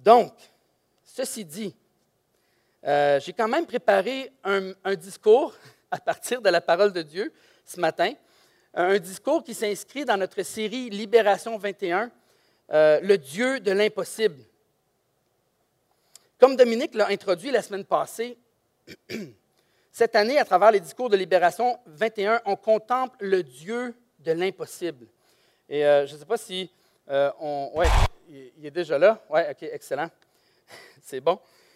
Donc, ceci dit, j'ai quand même préparé un discours à partir de la parole de Dieu ce matin, un discours qui s'inscrit dans notre série Libération 21, le Dieu de l'impossible. Comme Dominique l'a introduit la semaine passée, cette année, à travers les discours de Libération 21, on contemple le Dieu de l'impossible. Et je ne sais pas si oui, il est déjà là. Oui, OK, excellent. C'est bon.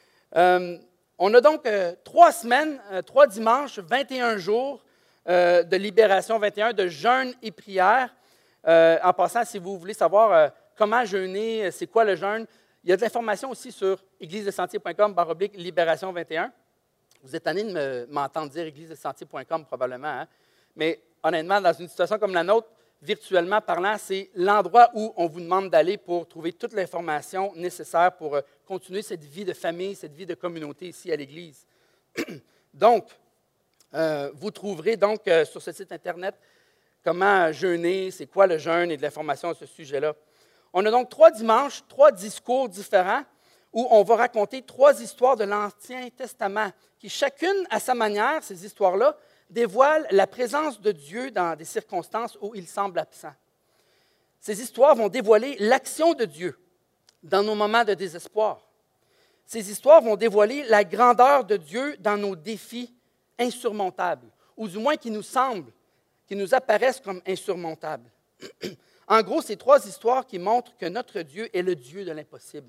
On a donc 3 semaines, 3 dimanches, 21 jours de Libération 21, de jeûne et prière. En passant, si vous voulez savoir comment jeûner, c'est quoi le jeûne, il y a de l'information aussi sur églisedesentier.com/libération 21. Vous êtes tanné de m'entendre dire églisedesentier.com probablement, hein? Mais honnêtement, dans une situation comme la nôtre, virtuellement parlant, c'est l'endroit où on vous demande d'aller pour trouver toute l'information nécessaire pour continuer cette vie de famille, cette vie de communauté ici à l'Église. Donc, vous trouverez donc sur ce site Internet comment jeûner, c'est quoi le jeûne et de l'information à ce sujet-là. On a donc 3 dimanches, 3 discours différents où on va raconter 3 histoires de l'Ancien Testament qui, chacune à sa manière, ces histoires-là, dévoilent la présence de Dieu dans des circonstances où il semble absent. Ces histoires vont dévoiler l'action de Dieu dans nos moments de désespoir. Ces histoires vont dévoiler la grandeur de Dieu dans nos défis insurmontables, ou du moins qui nous apparaissent comme insurmontables. En gros, c'est 3 histoires qui montrent que notre Dieu est le Dieu de l'impossible.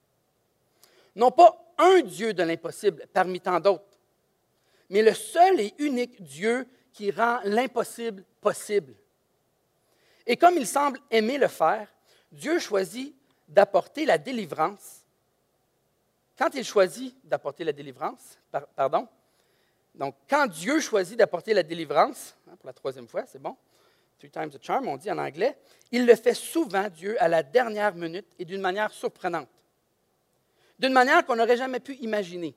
Non pas un Dieu de l'impossible parmi tant d'autres, mais le seul et unique Dieu qui rend l'impossible possible. Et comme il semble aimer le faire, Dieu choisit d'apporter la délivrance. Quand il choisit d'apporter la délivrance, donc quand Dieu choisit d'apporter la délivrance, pour la 3e fois, c'est bon, 3 times the charm, on dit en anglais, il le fait souvent, Dieu, à la dernière minute et d'une manière surprenante. D'une manière qu'on n'aurait jamais pu imaginer.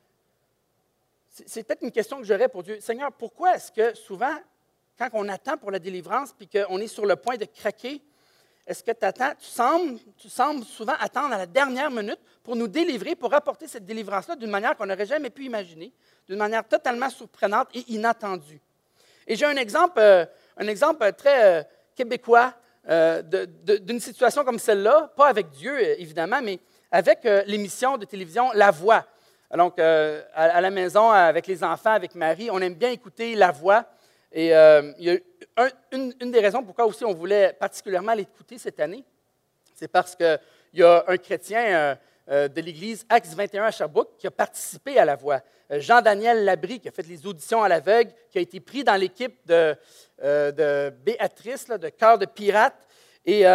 C'est peut-être une question que j'aurais pour Dieu. Seigneur, pourquoi est-ce que souvent, quand on attend pour la délivrance puis qu'on est sur le point de craquer, est-ce que tu sembles souvent attendre à la dernière minute pour nous délivrer, pour apporter cette délivrance-là d'une manière qu'on n'aurait jamais pu imaginer, d'une manière totalement surprenante et inattendue? Et j'ai un exemple très québécois d'une situation comme celle-là, pas avec Dieu, évidemment, mais avec l'émission de télévision La Voix. Donc, à la maison, avec les enfants, avec Marie, on aime bien écouter La Voix. Et il y a une des raisons pourquoi aussi on voulait particulièrement l'écouter cette année, c'est parce qu'il y a un chrétien de l'Église Acts 21 à Sherbrooke qui a participé à La Voix. Jean-Daniel Labrie, qui a fait les auditions à l'aveugle, qui a été pris dans l'équipe de Béatrice, de Cœur de pirate. Et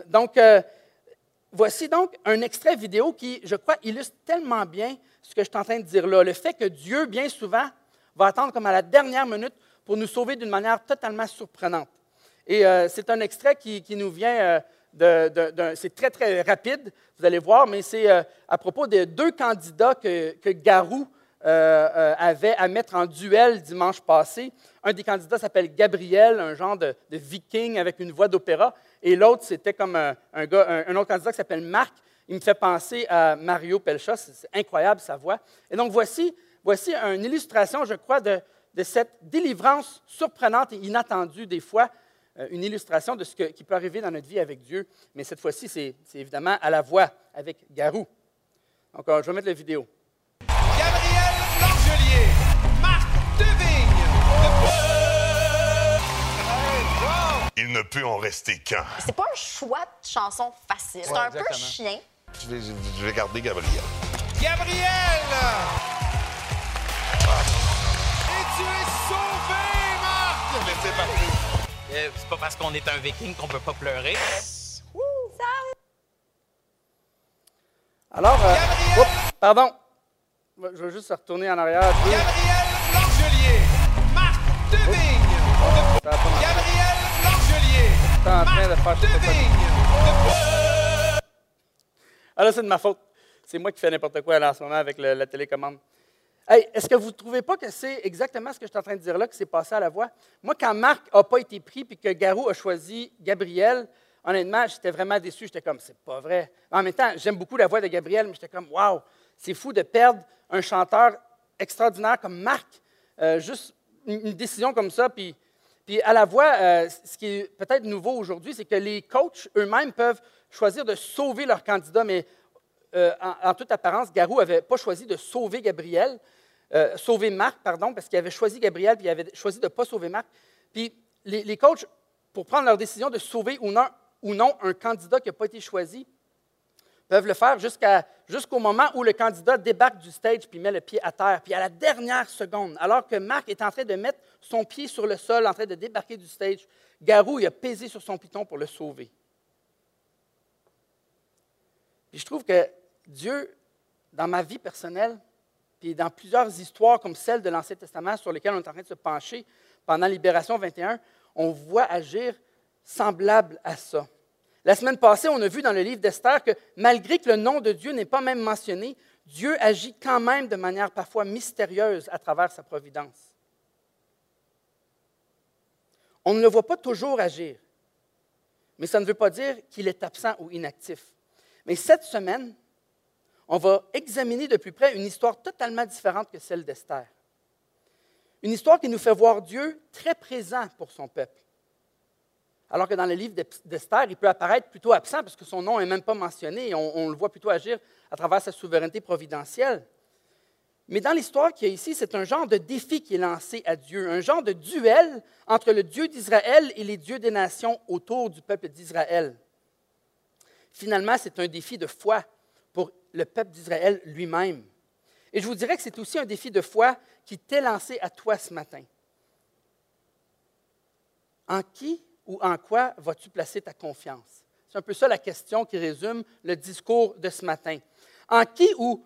voici donc un extrait vidéo qui, je crois, illustre tellement bien ce que je suis en train de dire là. Le fait que Dieu, bien souvent, va attendre comme à la dernière minute pour nous sauver d'une manière totalement surprenante. Et c'est un extrait qui nous vient c'est très, très rapide, vous allez voir, mais c'est à propos de 2 candidats que Garou avait à mettre en duel dimanche passé. Un des candidats s'appelle Gabriel, un genre de viking avec une voix d'opéra, et l'autre, c'était comme un autre candidat qui s'appelle Marc. Il me fait penser à Mario Pelcha, c'est incroyable sa voix. Et donc voici une illustration, je crois, de cette délivrance surprenante et inattendue des fois, une illustration de ce qui peut arriver dans notre vie avec Dieu. Mais cette fois-ci, c'est évidemment à La Voix avec Garou. Donc, je vais mettre la vidéo. Gabriel Langelier, Marc Devigne. Il ne peut en rester qu'un. C'est pas un choix de chanson facile. C'est un peu chien. Je vais garder Gabriel. Gabriel! Et tu es sauvé, Marc! Mais c'est parti. C'est pas parce qu'on est un viking qu'on peut pas pleurer. Alors, pardon. Je vais juste retourner en arrière. Gabriel Langelier, Marc Devigne. Gabriel Langelier, en train de faire Marc je sais pas quoi. Devigne. Ah là, c'est de ma faute. C'est moi qui fais n'importe quoi là, en ce moment avec la télécommande. Hey, est-ce que vous ne trouvez pas que c'est exactement ce que je suis en train de dire là qui s'est passé à La Voix? Moi, quand Marc n'a pas été pris et que Garou a choisi Gabriel, honnêtement, j'étais vraiment déçu. J'étais comme, c'est pas vrai. En même temps, j'aime beaucoup la voix de Gabriel, mais j'étais comme, wow, c'est fou de perdre un chanteur extraordinaire comme Marc. Juste une décision comme ça. Puis à la voix, ce qui est peut-être nouveau aujourd'hui, c'est que les coachs eux-mêmes peuvent choisir de sauver leur candidat, mais en toute apparence, Garou n'avait pas choisi de sauver sauver Marc, pardon, parce qu'il avait choisi Gabriel, puis il avait choisi de ne pas sauver Marc. Puis les coachs, pour prendre leur décision de sauver ou non un candidat qui n'a pas été choisi, peuvent le faire jusqu'au moment où le candidat débarque du stage puis met le pied à terre. Puis à la dernière seconde, alors que Marc est en train de mettre son pied sur le sol, en train de débarquer du stage, Garou il a pesé sur son piton pour le sauver. Puis je trouve que Dieu, dans ma vie personnelle, puis dans plusieurs histoires comme celle de l'Ancien Testament sur lesquelles on est en train de se pencher pendant Libération 21, on voit agir semblable à ça. La semaine passée, on a vu dans le livre d'Esther que malgré que le nom de Dieu n'est pas même mentionné, Dieu agit quand même de manière parfois mystérieuse à travers sa providence. On ne le voit pas toujours agir, mais ça ne veut pas dire qu'il est absent ou inactif. Mais cette semaine, on va examiner de plus près une histoire totalement différente que celle d'Esther. Une histoire qui nous fait voir Dieu très présent pour son peuple. Alors que dans le livre d'Esther, il peut apparaître plutôt absent parce que son nom n'est même pas mentionné et on le voit plutôt agir à travers sa souveraineté providentielle. Mais dans l'histoire qu'il y a ici, c'est un genre de défi qui est lancé à Dieu, un genre de duel entre le Dieu d'Israël et les dieux des nations autour du peuple d'Israël. Finalement, c'est un défi de foi pour le peuple d'Israël lui-même. Et je vous dirais que c'est aussi un défi de foi qui t'est lancé à toi ce matin. En qui ou en quoi vas-tu placer ta confiance? C'est un peu ça la question qui résume le discours de ce matin. En qui ou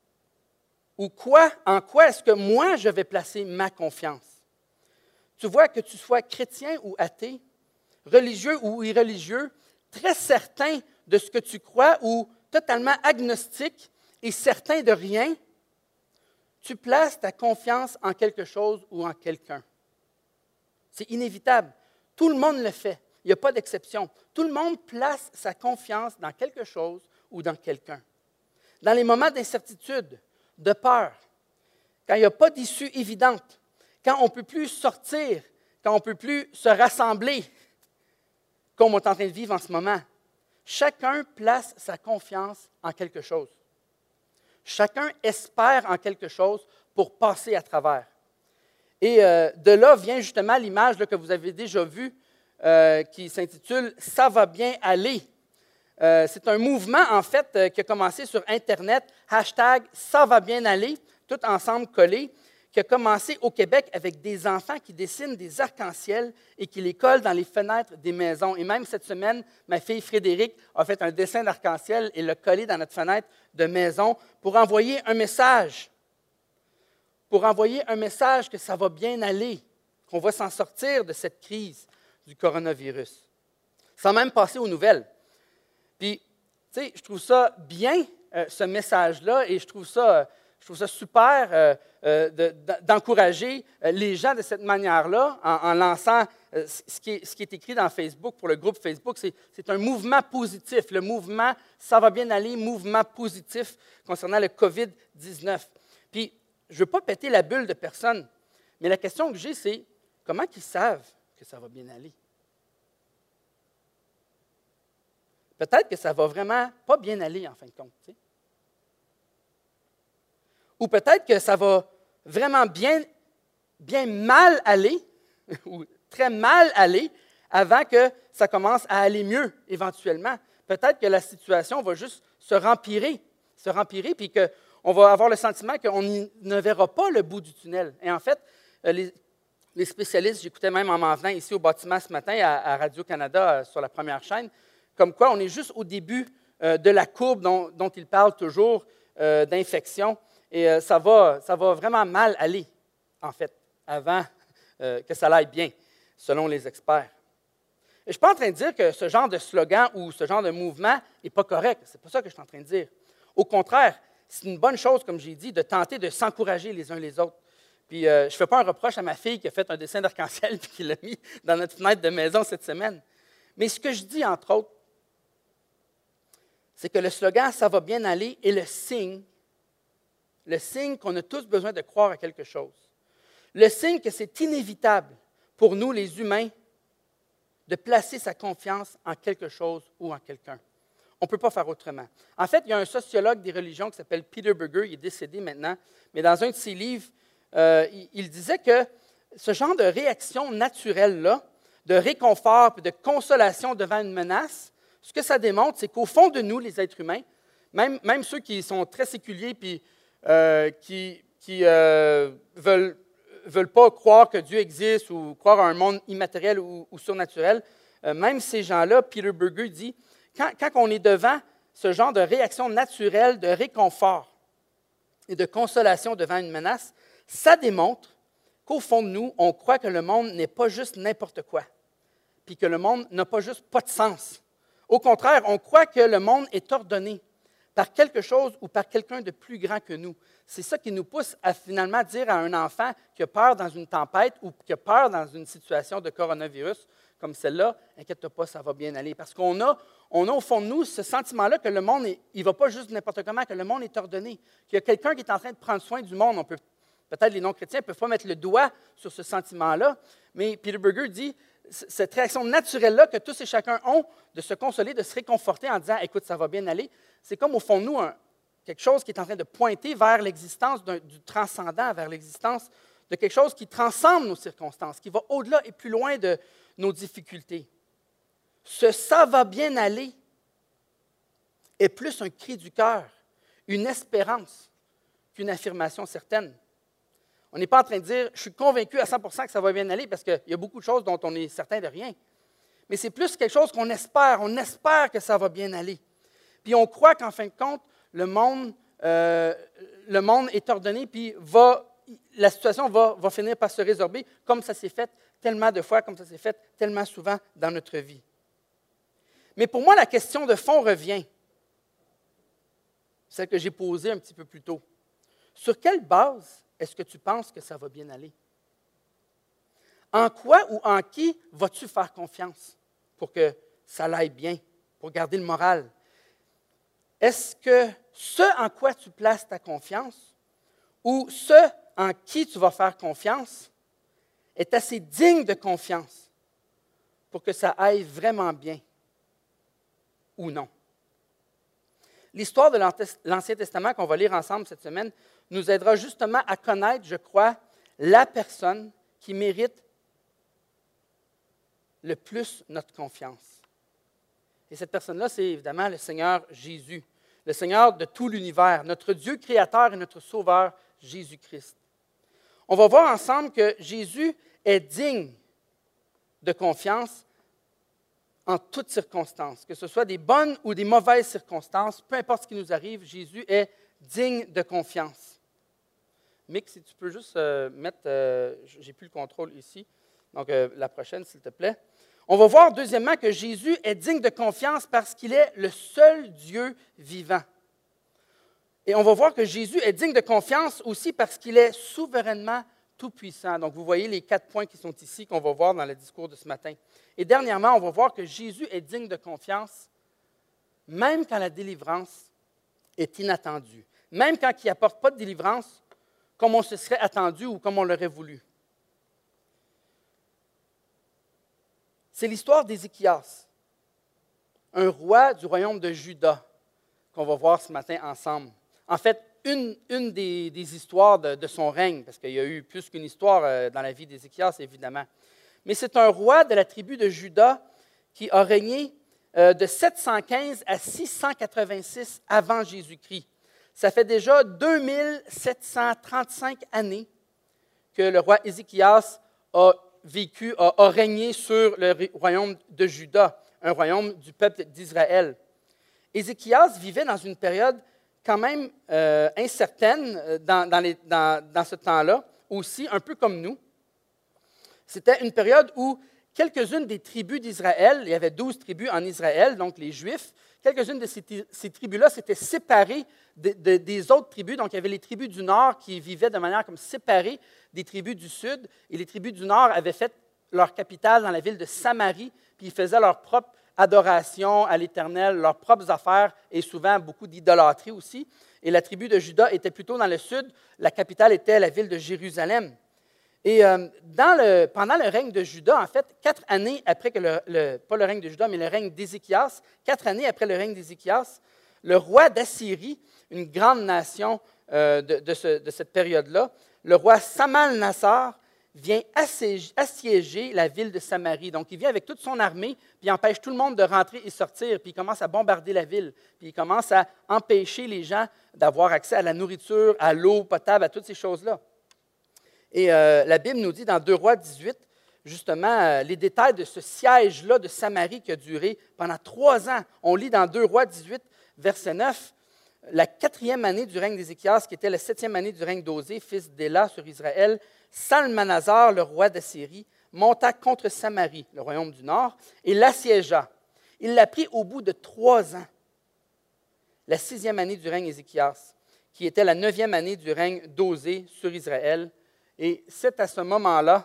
quoi, en quoi est-ce que moi je vais placer ma confiance? Tu vois, que tu sois chrétien ou athée, religieux ou irreligieux, très certain de ce que tu crois ou totalement agnostique et certain de rien, tu places ta confiance en quelque chose ou en quelqu'un. C'est inévitable. Tout le monde le fait. Il n'y a pas d'exception. Tout le monde place sa confiance dans quelque chose ou dans quelqu'un. Dans les moments d'incertitude, de peur, quand il n'y a pas d'issue évidente, quand on ne peut plus sortir, quand on ne peut plus se rassembler, comme on est en train de vivre en ce moment, chacun place sa confiance en quelque chose. Chacun espère en quelque chose pour passer à travers. Et de là vient justement l'image là, que vous avez déjà vue qui s'intitule « Ça va bien aller ». C'est un mouvement, en fait, qui a commencé sur Internet, hashtag « Ça va bien aller », tout ensemble collés, qui a commencé au Québec avec des enfants qui dessinent des arcs-en-ciel et qui les collent dans les fenêtres des maisons. Et même cette semaine, ma fille Frédéric a fait un dessin d'arc-en-ciel et l'a collé dans notre fenêtre de maison pour envoyer un message. Pour envoyer un message que ça va bien aller, qu'on va s'en sortir de cette crise du coronavirus. Sans même passer aux nouvelles. Puis, tu sais, je trouve ça bien, ce message-là, et je trouve ça super d'encourager les gens de cette manière-là en lançant ce qui est écrit dans Facebook pour le groupe Facebook. C'est un mouvement positif. Le mouvement « Ça va bien aller », mouvement positif concernant le COVID-19. Puis, je ne veux pas péter la bulle de personne, mais la question que j'ai, c'est comment ils savent que ça va bien aller? Peut-être que ça ne va vraiment pas bien aller, en fin de compte. Tu sais. Ou peut-être que ça va vraiment bien mal aller, ou très mal aller, avant que ça commence à aller mieux, éventuellement. Peut-être que la situation va juste se rempirer, puis qu'on va avoir le sentiment qu'on ne verra pas le bout du tunnel. Et en fait, les spécialistes, j'écoutais même en m'en venant ici au bâtiment ce matin à Radio-Canada sur la première chaîne, comme quoi on est juste au début de la courbe dont ils parlent toujours d'infection. Et ça va vraiment mal aller, en fait, avant que ça aille bien, selon les experts. Et je ne suis pas en train de dire que ce genre de slogan ou ce genre de mouvement n'est pas correct. Ce n'est pas ça que je suis en train de dire. Au contraire, c'est une bonne chose, comme j'ai dit, de tenter de s'encourager les uns les autres. Puis je ne fais pas un reproche à ma fille qui a fait un dessin d'arc-en-ciel et qui l'a mis dans notre fenêtre de maison cette semaine. Mais ce que je dis, entre autres, c'est que le slogan « ça va bien aller » est le signe qu'on a tous besoin de croire à quelque chose. Le signe que c'est inévitable pour nous, les humains, de placer sa confiance en quelque chose ou en quelqu'un. On ne peut pas faire autrement. En fait, il y a un sociologue des religions qui s'appelle Peter Berger, il est décédé maintenant, mais dans un de ses livres, il disait que ce genre de réaction naturelle-là, de réconfort et de consolation devant une menace, ce que ça démontre, c'est qu'au fond de nous, les êtres humains, même ceux qui sont très séculiers et qui veulent pas croire que Dieu existe ou croire à un monde immatériel ou surnaturel, même ces gens-là, Peter Berger dit, quand on est devant ce genre de réaction naturelle de réconfort et de consolation devant une menace, ça démontre qu'au fond de nous, on croit que le monde n'est pas juste n'importe quoi, puis que le monde n'a pas juste pas de sens. Au contraire, on croit que le monde est ordonné par quelque chose ou par quelqu'un de plus grand que nous. C'est ça qui nous pousse à finalement dire à un enfant qui a peur dans une tempête ou qui a peur dans une situation de coronavirus comme celle-là, « Inquiète-toi pas, ça va bien aller. » Parce qu'on a au fond de nous ce sentiment-là que le monde, il ne va pas juste n'importe comment, que le monde est ordonné, qu'il y a quelqu'un qui est en train de prendre soin du monde. Peut-être les non-chrétiens ne peuvent pas mettre le doigt sur ce sentiment-là, mais Peter Berger dit, cette réaction naturelle-là que tous et chacun ont de se consoler, de se réconforter en disant « Écoute, ça va bien aller », c'est comme au fond de nous quelque chose qui est en train de pointer vers l'existence du transcendant, vers l'existence de quelque chose qui transcende nos circonstances, qui va au-delà et plus loin de nos difficultés. Ce « ça va bien aller » est plus un cri du cœur, une espérance qu'une affirmation certaine. On n'est pas en train de dire « je suis convaincu à 100% que ça va bien aller » parce qu'il y a beaucoup de choses dont on est certain de rien. Mais c'est plus quelque chose qu'on espère. On espère que ça va bien aller. Puis on croit qu'en fin de compte, le monde est ordonné, puis la situation va finir par se résorber, comme ça s'est fait tellement de fois, comme ça s'est fait tellement souvent dans notre vie. Mais pour moi, la question de fond revient, celle que j'ai posée un petit peu plus tôt. Sur quelle base est-ce que tu penses que ça va bien aller? En quoi ou en qui vas-tu faire confiance pour que ça aille bien, pour garder le moral? Est-ce que ce en quoi tu places ta confiance ou ce en qui tu vas faire confiance est assez digne de confiance pour que ça aille vraiment bien ou non? L'histoire de l'Ancien Testament qu'on va lire ensemble cette semaine nous aidera justement à connaître, je crois, la personne qui mérite le plus notre confiance. Et cette personne-là, c'est évidemment le Seigneur Jésus, le Seigneur de tout l'univers, notre Dieu créateur et notre Sauveur, Jésus-Christ. On va voir ensemble que Jésus est digne de confiance en toutes circonstances, que ce soit des bonnes ou des mauvaises circonstances, peu importe ce qui nous arrive, Jésus est digne de confiance. Mick, si tu peux juste mettre, j'ai plus le contrôle ici, donc la prochaine, s'il te plaît. On va voir deuxièmement que Jésus est digne de confiance parce qu'il est le seul Dieu vivant. Et on va voir que Jésus est digne de confiance aussi parce qu'il est souverainement tout-puissant. Donc, vous voyez les 4 points qui sont ici, qu'on va voir dans le discours de ce matin. Et dernièrement, on va voir que Jésus est digne de confiance même quand la délivrance est inattendue, même quand il n'apporte pas de délivrance comme on se serait attendu ou comme on l'aurait voulu. C'est l'histoire d'Ézéchias, un roi du royaume de Juda, qu'on va voir ce matin ensemble. En fait, une des histoires de son règne, parce qu'il y a eu plus qu'une histoire dans la vie d'Ézéchias, évidemment. Mais c'est un roi de la tribu de Juda qui a régné de 715 à 686 avant Jésus-Christ. Ça fait déjà 2735 années que le roi Ézéchias a régné sur le royaume de Juda, un royaume du peuple d'Israël. Ézéchias vivait dans une période quand même incertaine dans ce temps-là, aussi un peu comme nous. C'était une période où quelques-unes des tribus d'Israël, il y avait 12 tribus en Israël, donc les Juifs, quelques-unes de ces tribus-là s'étaient séparées des autres tribus. Donc, il y avait les tribus du Nord qui vivaient de manière comme séparée des tribus du Sud. Et les tribus du Nord avaient fait leur capitale dans la ville de Samarie, puis ils faisaient leur propre adoration à l'Éternel, leurs propres affaires et souvent beaucoup d'idolâtrie aussi. Et la tribu de Juda était plutôt dans le sud. La capitale était la ville de Jérusalem. Et pendant le règne de Juda, en fait, 4 années après que pas le règne de Juda, mais le règne d'Ézéchias, 4 années après le règne d'Ézéchias, le roi d'Assyrie, une grande nation de cette période-là, le roi Samal-Nassar, vient assiéger la ville de Samarie. Donc, il vient avec toute son armée, puis il empêche tout le monde de rentrer et sortir, puis il commence à bombarder la ville, puis il commence à empêcher les gens d'avoir accès à la nourriture, à l'eau potable, à toutes ces choses-là. Et la Bible nous dit dans 2 Rois 18, justement, les détails de ce siège-là de Samarie qui a duré pendant 3 ans. On lit dans 2 Rois 18, verset 9, la 4e année du règne d'Ézéchias, qui était la 7e année du règne d'Osée, fils d'Éla sur Israël, Salmanasar, le roi d'Assyrie, monta contre Samarie, le royaume du nord, et l'assiégea. Il l'a pris au bout de 3 ans, la 6e année du règne d'Ézéchias, qui était la 9e année du règne d'Osée sur Israël. Et c'est à ce moment-là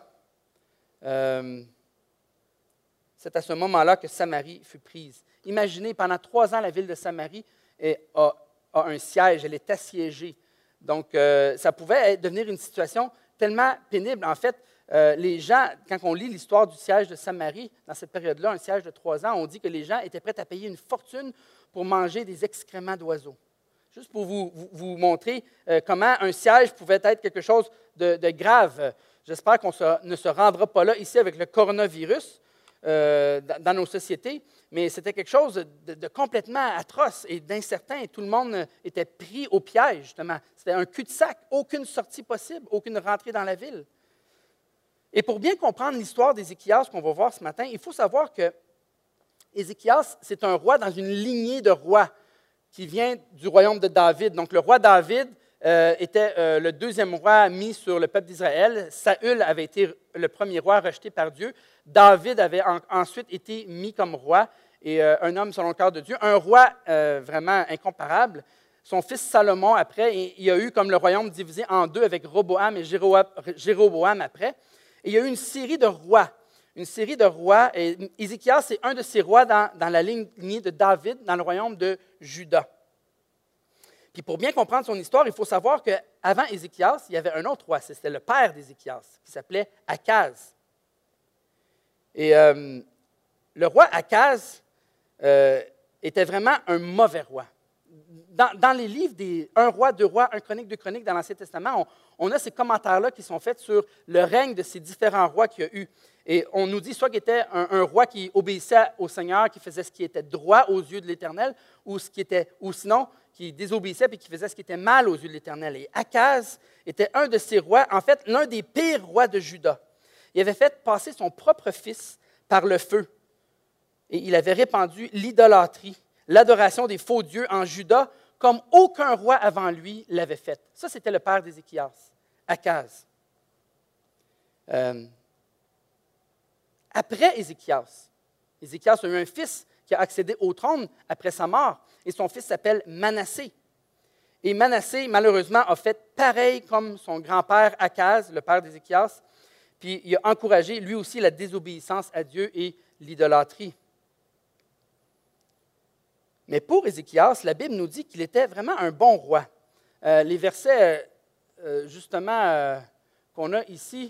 que Samarie fut prise. Imaginez, pendant 3 ans, la ville de Samarie a un siège, elle est assiégée. Donc, ça pouvait devenir une situation tellement pénible. En fait, les gens, quand on lit l'histoire du siège de Samarie, dans cette période-là, un siège de 3 ans, on dit que les gens étaient prêts à payer une fortune pour manger des excréments d'oiseaux. Juste pour vous montrer comment un siège pouvait être quelque chose de grave. J'espère qu'on ne se rendra pas là ici avec le coronavirus dans nos sociétés, mais c'était quelque chose de complètement atroce et d'incertain. Tout le monde était pris au piège, justement. C'était un cul-de-sac, aucune sortie possible, aucune rentrée dans la ville. Et pour bien comprendre l'histoire d'Ézéchias qu'on va voir ce matin, il faut savoir que Ézéchias, c'est un roi dans une lignée de rois qui vient du royaume de David. Donc, le roi David était le 2e roi mis sur le peuple d'Israël. Saül avait été le premier roi rejeté par Dieu. David avait ensuite été mis comme roi, et un homme selon le cœur de Dieu, un roi vraiment incomparable. Son fils Salomon, après, il y a eu comme le royaume divisé en 2 avec Roboam et Jéroboam après. Et il y a eu une série de rois. Et Ézéchias, c'est un de ces rois dans la lignée de David, dans le royaume de Juda. Puis pour bien comprendre son histoire, il faut savoir qu'avant Ézéchias, il y avait un autre roi, c'était le père d'Ézéchias, qui s'appelait Akaz. Et le roi Akaz était vraiment un mauvais roi. Dans les livres des 1 roi, 2 rois, 1 chronique, 2 chroniques dans l'Ancien Testament, on a ces commentaires-là qui sont faits sur le règne de ces différents rois qu'il y a eu. Et on nous dit soit qu'il était un roi qui obéissait au Seigneur, qui faisait ce qui était droit aux yeux de l'Éternel, ou sinon qui désobéissait et qui faisait ce qui était mal aux yeux de l'Éternel. Et Akaz était un de ces rois, en fait, l'un des pires rois de Juda. Il avait fait passer son propre fils par le feu. Et il avait répandu l'idolâtrie, l'adoration des faux dieux en Juda, comme aucun roi avant lui l'avait fait. Ça, c'était le père d'Ézéchias, Akaz. Après Ézéchias a eu un fils qui a accédé au trône après sa mort, et son fils s'appelle Manassé. Et Manassé, malheureusement, a fait pareil comme son grand-père Akaz, le père d'Ézéchias, puis il a encouragé lui aussi la désobéissance à Dieu et l'idolâtrie. Mais pour Ézéchias, la Bible nous dit qu'il était vraiment un bon roi. Les versets, justement, qu'on a ici,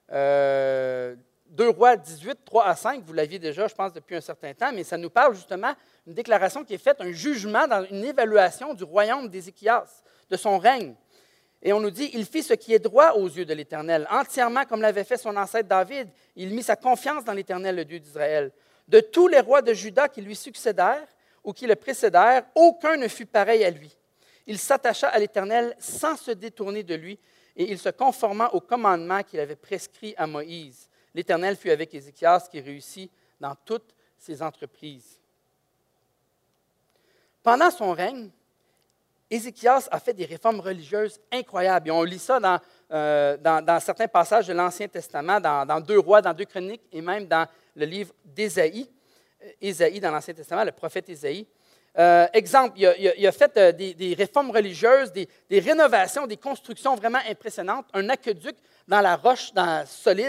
2 Rois 18, 3 à 5, vous l'aviez déjà, je pense, depuis un certain temps, mais ça nous parle justement d'une déclaration qui est faite, un jugement, dans une évaluation du royaume d'Ézéchias, de son règne. Et on nous dit, il fit ce qui est droit aux yeux de l'Éternel, entièrement comme l'avait fait son ancêtre David. Il mit sa confiance dans l'Éternel, le Dieu d'Israël. De tous les rois de Juda qui lui succédèrent ou qui le précédèrent, aucun ne fut pareil à lui. Il s'attacha à l'Éternel sans se détourner de lui, et il se conforma au commandement qu'il avait prescrit à Moïse. L'Éternel fut avec Ézéchias qui réussit dans toutes ses entreprises. Pendant son règne, Ézéchias a fait des réformes religieuses incroyables. Et on lit ça dans certains passages de l'Ancien Testament, dans 2 Rois, dans 2 Chroniques, et même dans le livre d'Ésaïe. Ésaïe dans l'Ancien Testament, le prophète Ésaïe. Exemple, il a fait des réformes religieuses, des rénovations, des constructions vraiment impressionnantes. Un aqueduc dans la roche solide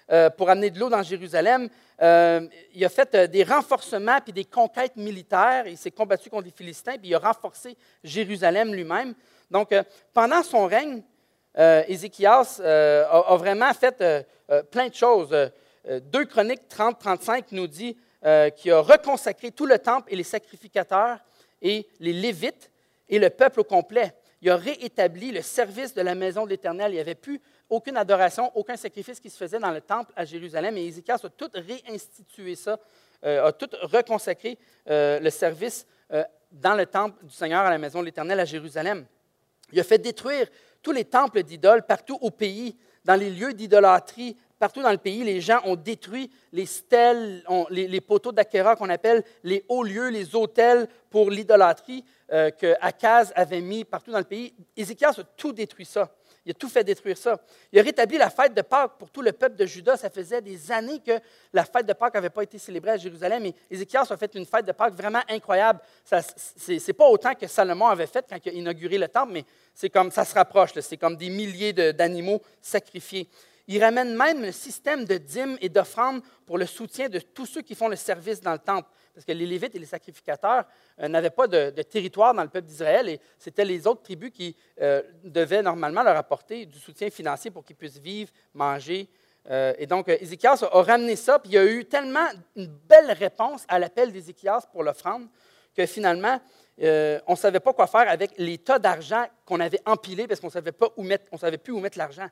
pour amener de l'eau dans Jérusalem. Il a fait des renforcements puis des conquêtes militaires. Il s'est combattu contre les Philistins, puis il a renforcé Jérusalem lui-même. Donc, pendant son règne, Ézéchias a vraiment fait plein de choses. 2 Chroniques 30-35 nous dit qu'il a reconsacré tout le temple et les sacrificateurs et les Lévites et le peuple au complet. Il a réétabli le service de la maison de l'Éternel. Il n'y avait plus aucune adoration, aucun sacrifice qui se faisait dans le temple à Jérusalem. Et Ézéchias a tout réinstitué ça, a tout reconsacré le service dans le temple du Seigneur à la maison de l'Éternel à Jérusalem. Il a fait détruire tous les temples d'idoles partout au pays, dans les lieux d'idolâtrie. Partout dans le pays, les gens ont détruit les stèles, les poteaux d'Achéra qu'on appelle les hauts lieux, les autels pour l'idolâtrie que Akaz avait mis partout dans le pays. Ézéchias a tout détruit ça. Il a tout fait détruire ça. Il a rétabli la fête de Pâques pour tout le peuple de Juda. Ça faisait des années que la fête de Pâques n'avait pas été célébrée à Jérusalem. Et Ézéchias a fait une fête de Pâques vraiment incroyable. Ce n'est pas autant que Salomon avait fait quand il a inauguré le temple, mais c'est comme ça se rapproche. C'est comme des milliers d'animaux sacrifiés. Il ramène même le système de dîmes et d'offrandes pour le soutien de tous ceux qui font le service dans le temple. Parce que les Lévites et les sacrificateurs n'avaient pas de territoire dans le peuple d'Israël et c'était les autres tribus qui devaient normalement leur apporter du soutien financier pour qu'ils puissent vivre, manger. Et donc, Ézéchias a ramené ça, puis il y a eu tellement une belle réponse à l'appel d'Ézéchias pour l'offrande que finalement, on ne savait pas quoi faire avec les tas d'argent qu'on avait empilés parce qu'on ne savait plus où mettre l'argent.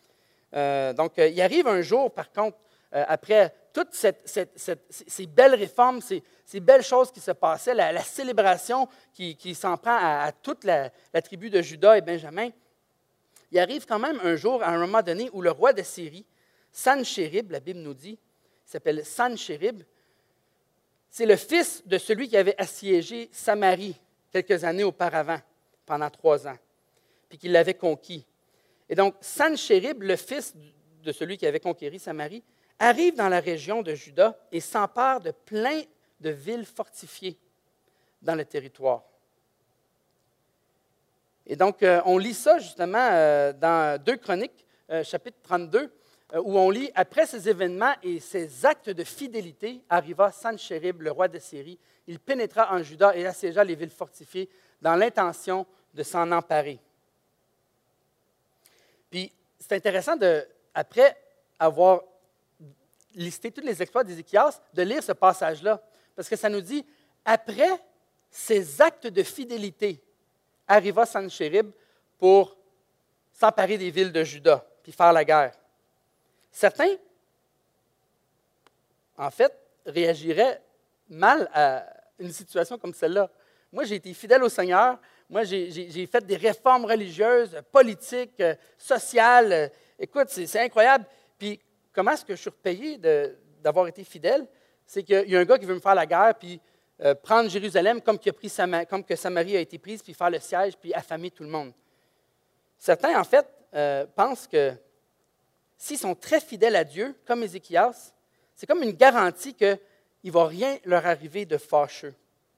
Donc, il arrive un jour, par contre, après toutes ces belles réformes, ces belles choses qui se passaient, la célébration qui s'en prend à toute la tribu de Juda et Benjamin, il arrive quand même un jour, à un moment donné, où le roi de Syrie, Sanchérib, la Bible nous dit, il s'appelle Sanchérib, c'est le fils de celui qui avait assiégé Samarie quelques années auparavant, pendant 3 ans, puis qui l'avait conquis. Et donc, Sanchérib, le fils de celui qui avait conquéri Samarie, arrive dans la région de Juda et s'empare de plein de villes fortifiées dans le territoire. Et donc, on lit ça justement dans 2 Chroniques, chapitre 32, où on lit « Après ces événements et ces actes de fidélité, arriva Sanchérib, le roi de Syrie. Il pénétra en Juda et assiégea les villes fortifiées dans l'intention de s'en emparer. » Puis, c'est intéressant, après avoir listé tous les exploits d'Ézéchias, de lire ce passage-là. Parce que ça nous dit, après ces actes de fidélité, arriva Sanchérib pour s'emparer des villes de Juda, puis faire la guerre. Certains, en fait, réagiraient mal à une situation comme celle-là. Moi, j'ai été fidèle au Seigneur. Moi, j'ai fait des réformes religieuses, politiques, sociales. Écoute, c'est incroyable. Puis, comment est-ce que je suis repayé d'avoir été fidèle? C'est qu'il y a un gars qui veut me faire la guerre, puis prendre Jérusalem comme que Samarie a été prise, puis faire le siège, puis affamer tout le monde. Certains, en fait, pensent que s'ils sont très fidèles à Dieu, comme Ézéchias, c'est comme une garantie qu'il ne va rien leur arriver de fâcheux.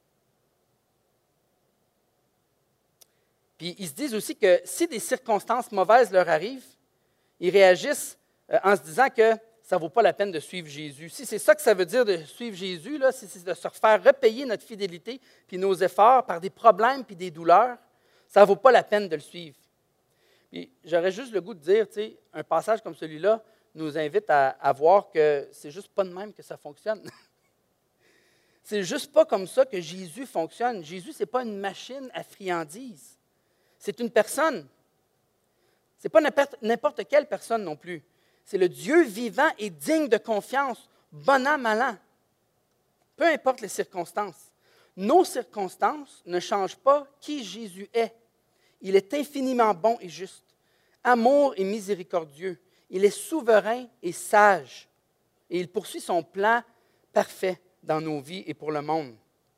Puis ils se disent aussi que si des circonstances mauvaises leur arrivent, ils réagissent en se disant que ça ne vaut pas la peine de suivre Jésus. Si c'est ça que ça veut dire de suivre Jésus, là, si c'est de se faire repayer notre fidélité puis nos efforts par des problèmes puis des douleurs, ça ne vaut pas la peine de le suivre. Puis j'aurais juste le goût de dire, tu sais, un passage comme celui-là nous invite à voir que c'est juste pas de même que ça fonctionne. C'est juste pas comme ça que Jésus fonctionne. Jésus, ce n'est pas une machine à friandises. C'est une personne. Ce n'est pas n'importe quelle personne non plus. C'est le Dieu vivant et digne de confiance, bon an, mal an. Peu importe les circonstances. Nos circonstances ne changent pas qui Jésus est. Il est infiniment bon et juste, amour et miséricordieux. Il est souverain et sage. Et il poursuit son plan parfait dans nos vies et pour le monde.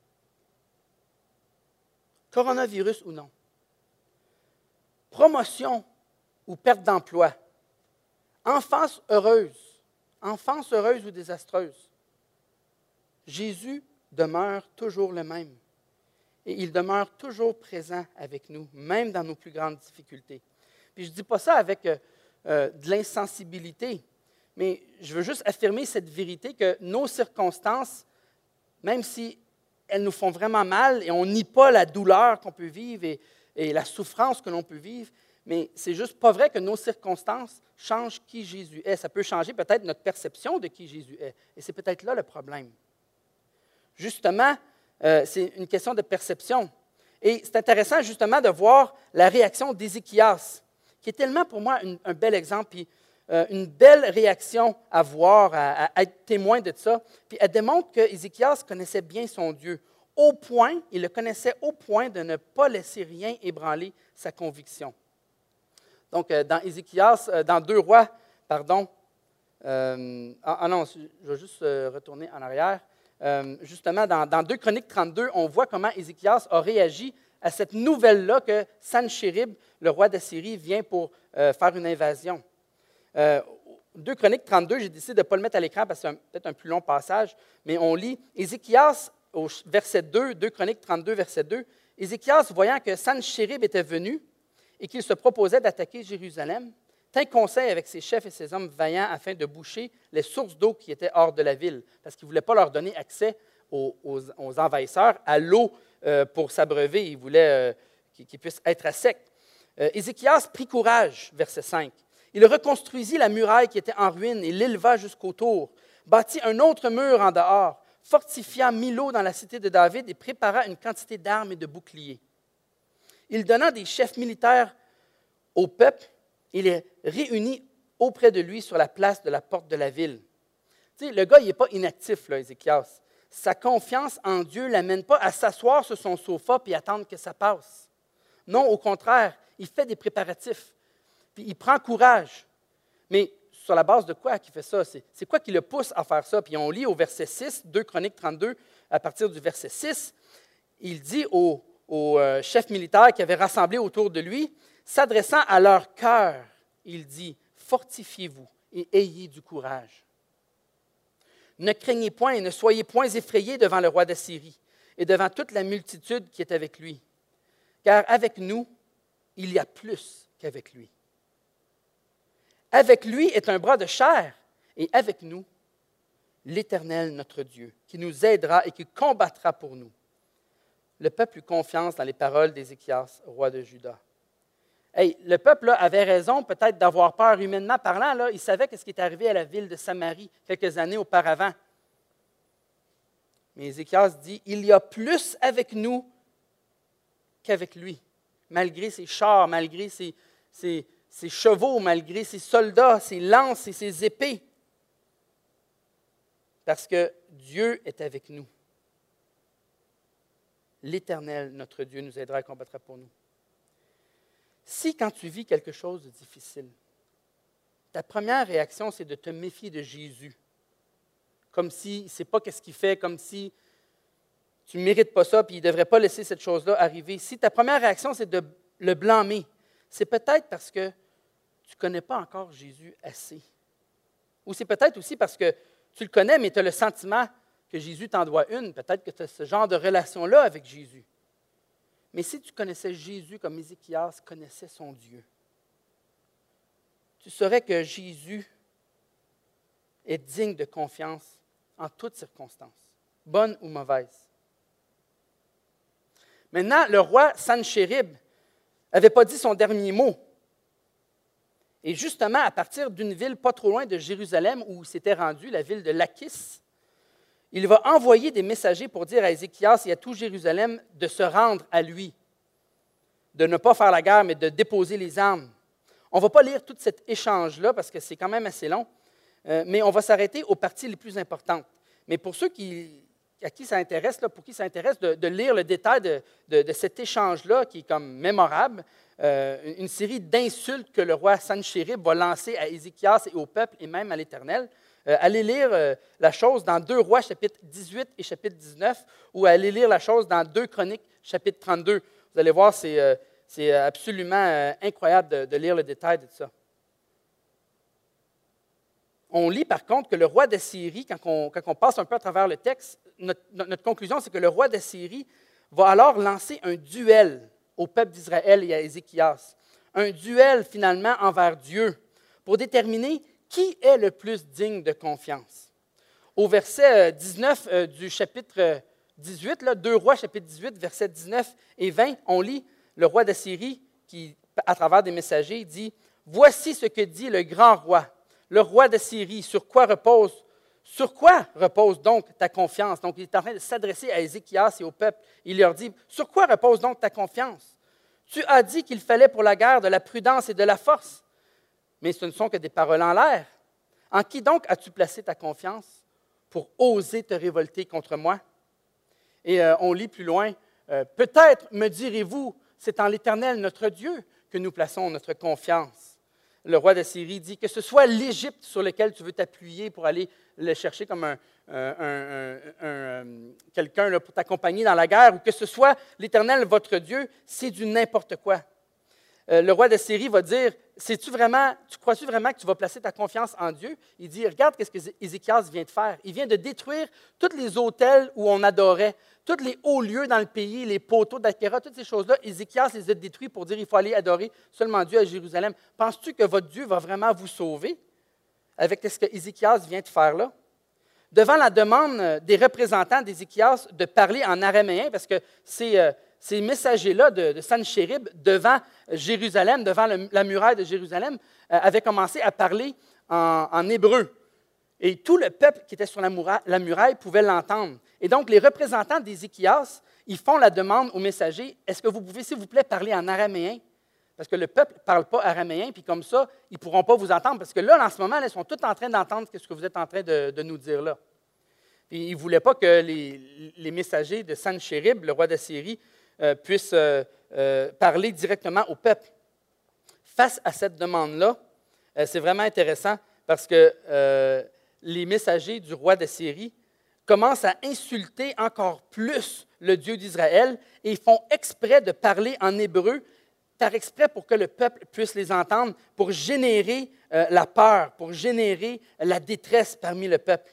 Coronavirus ou non. Promotion ou perte d'emploi. Enfance heureuse ou désastreuse. Jésus demeure toujours le même. Et il demeure toujours présent avec nous, même dans nos plus grandes difficultés. Puis je ne dis pas ça avec de l'insensibilité, mais je veux juste affirmer cette vérité que nos circonstances, même si elles nous font vraiment mal et on nie pas la douleur qu'on peut vivre et la souffrance que l'on peut vivre, mais c'est juste pas vrai que nos circonstances changent qui Jésus est. Ça peut changer peut-être notre perception de qui Jésus est. Et c'est peut-être là le problème. Justement, c'est une question de perception. Et c'est intéressant justement de voir la réaction d'Ézéchias, qui est tellement pour moi un bel exemple, puis une belle réaction à voir, à être témoin de ça. Puis elle démontre qu'Ézéchias connaissait bien son Dieu. Il le connaissait au point de ne pas laisser rien ébranler sa conviction. Donc, dans Ézéchias, dans 2 Rois, non, je vais juste retourner en arrière. Justement, dans 2 Chroniques 32, on voit comment Ézéchias a réagi à cette nouvelle-là que Sanchérib, le roi d'Assyrie, vient pour faire une invasion. 2 Chroniques 32, j'ai décidé de ne pas le mettre à l'écran parce que c'est peut-être un plus long passage, mais on lit Ézéchias au verset 2, 2 Chroniques 32, verset 2. Ézéchias, voyant que Sanchérib était venu et qu'il se proposait d'attaquer Jérusalem, tint conseil avec ses chefs et ses hommes vaillants afin de boucher les sources d'eau qui étaient hors de la ville, parce qu'il ne voulait pas leur donner accès aux envahisseurs à l'eau pour s'abreuver. Il voulait qu'ils puissent être à sec. Ézéchias prit courage, verset 5. Il reconstruisit la muraille qui était en ruine et l'éleva jusqu'au tour, bâtit un autre mur en dehors, fortifia Milo dans la cité de David et prépara une quantité d'armes et de boucliers. Il donna des chefs militaires au peuple et les réunit auprès de lui sur la place de la porte de la ville. Tu sais, le gars, il n'est pas inactif, là, Ézéchias. Sa confiance en Dieu ne l'amène pas à s'asseoir sur son sofa et attendre que ça passe. Non, au contraire, il fait des préparatifs. Puis il prend courage. Mais sur la base de quoi qu'il fait ça? C'est quoi qui le pousse à faire ça? Puis on lit au verset 6, 2 Chroniques 32, à partir du verset 6, il dit aux chefs militaires qui avaient rassemblé autour de lui, s'adressant à leur cœur, il dit, « Fortifiez-vous et ayez du courage. Ne craignez point et ne soyez point effrayés devant le roi d'Assyrie et devant toute la multitude qui est avec lui, car avec nous, il y a plus qu'avec lui. Avec lui est un bras de chair, et avec nous, l'Éternel notre Dieu, qui nous aidera et qui combattra pour nous. » Le peuple eut confiance dans les paroles d'Ézéchias, roi de Juda. Hey, le peuple là, avait raison peut-être d'avoir peur humainement parlant. Là, il savait ce qui est arrivé à la ville de Samarie quelques années auparavant. Mais Ézéchias dit, il y a plus avec nous qu'avec lui, malgré ses chars, malgré ses chevaux, malgré ses soldats, ses lances et ses épées. Parce que Dieu est avec nous. L'Éternel, notre Dieu, nous aidera et combattra pour nous. Si, quand tu vis quelque chose de difficile, ta première réaction, c'est de te méfier de Jésus, comme si c'est pas qu'est-ce qu'il fait, comme si tu ne mérites pas ça, puis il ne devrait pas laisser cette chose-là arriver. Si ta première réaction, c'est de le blâmer, c'est peut-être parce que tu ne connais pas encore Jésus assez. Ou c'est peut-être aussi parce que tu le connais, mais tu as le sentiment que Jésus t'en doit une. Peut-être que tu as ce genre de relation-là avec Jésus. Mais si tu connaissais Jésus comme Ézéchias connaissait son Dieu, tu saurais que Jésus est digne de confiance en toutes circonstances, bonnes ou mauvaises. Maintenant, le roi Sanchérib n'avait pas dit son dernier mot. Et justement, à partir d'une ville pas trop loin de Jérusalem où il s'était rendu, la ville de Lachis, il va envoyer des messagers pour dire à Ézéchias et à tout Jérusalem de se rendre à lui, de ne pas faire la guerre, mais de déposer les armes. On ne va pas lire tout cet échange-là parce que c'est quand même assez long, mais on va s'arrêter aux parties les plus importantes. Mais pour ceux à qui ça intéresse, pour qui ça intéresse de lire le détail de cet échange-là, qui est comme mémorable, une série d'insultes que le roi Sanchérib va lancer à Ézéchias et au peuple et même à l'Éternel. Allez lire la chose dans 2 Rois, chapitre 18 et chapitre 19, ou allez lire la chose dans 2 Chroniques, chapitre 32. Vous allez voir, c'est absolument incroyable de lire le détail de ça. On lit par contre que le roi d'Assyrie, quand on passe un peu à travers le texte, notre conclusion, c'est que le roi d'Assyrie va alors lancer un duel au peuple d'Israël et à Ézéchias. Un duel finalement envers Dieu pour déterminer qui est le plus digne de confiance? Au verset 19 du chapitre 18, là, 2 Rois, chapitre 18, versets 19 et 20, on lit le roi d'Assyrie qui, à travers des messagers, dit « Voici ce que dit le grand roi, le roi d'Assyrie, sur quoi repose donc ta confiance? » Donc, il est en train de s'adresser à Ézéchias et au peuple. Il leur dit « Sur quoi repose donc ta confiance? Tu as dit qu'il fallait pour la guerre de la prudence et de la force, mais ce ne sont que des paroles en l'air. En qui donc as-tu placé ta confiance pour oser te révolter contre moi? » Et on lit plus loin, « Peut-être, me direz-vous, c'est en l'Éternel, notre Dieu, que nous plaçons notre confiance. » Le roi d'Assyrie dit, « Que ce soit l'Égypte sur lequel tu veux t'appuyer pour aller le chercher comme quelqu'un là, pour t'accompagner dans la guerre, ou que ce soit l'Éternel, votre Dieu, c'est du n'importe quoi. » Le roi d'Assyrie va dire, tu crois-tu vraiment que tu vas placer ta confiance en Dieu? Il dit, regarde ce que Ézéchias vient de faire. Il vient de détruire tous les autels où on adorait, tous les hauts lieux dans le pays, les poteaux d'Achéra, toutes ces choses-là. Ézéchias les a détruits pour dire qu'il faut aller adorer seulement Dieu à Jérusalem. Penses-tu que votre Dieu va vraiment vous sauver avec ce que Ézéchias vient de faire là? Devant la demande des représentants d'Ézéchias de parler en araméen, parce que ces messagers-là de Sanchérib, devant Jérusalem, devant la muraille de Jérusalem, avaient commencé à parler en hébreu. Et tout le peuple qui était sur la muraille pouvait l'entendre. Et donc, les représentants d'Ézéchias, ils font la demande aux messagers, est-ce que vous pouvez, s'il vous plaît, parler en araméen? Parce que le peuple ne parle pas araméen, puis comme ça, ils ne pourront pas vous entendre. Parce que là, en ce moment, ils sont tous en train d'entendre ce que vous êtes en train de nous dire là. Puis ils ne voulaient pas que les messagers de Sanchérib, le roi d'Assyrie, puissent parler directement au peuple. Face à cette demande-là, c'est vraiment intéressant parce que les messagers du roi d'Assyrie commencent à insulter encore plus le Dieu d'Israël et ils font exprès de parler en hébreu, par exprès pour que le peuple puisse les entendre, pour générer la peur, pour générer la détresse parmi le peuple.